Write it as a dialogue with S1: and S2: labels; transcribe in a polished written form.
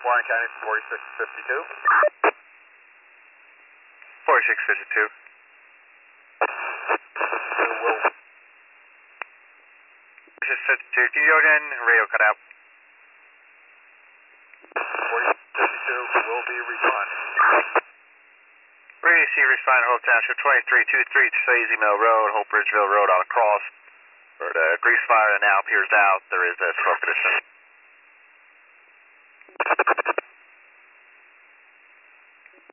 S1: Warren County 4652.
S2: 4652.
S1: Will
S2: 4652. Can you go again? Radio cut out.
S1: 4652 will be respond.
S2: RAC respond Hope Township 2323 to Swayze Mill Road, Hope Bridgeville Road on a cross. Where the grease fire now appears out, there is a smoke condition.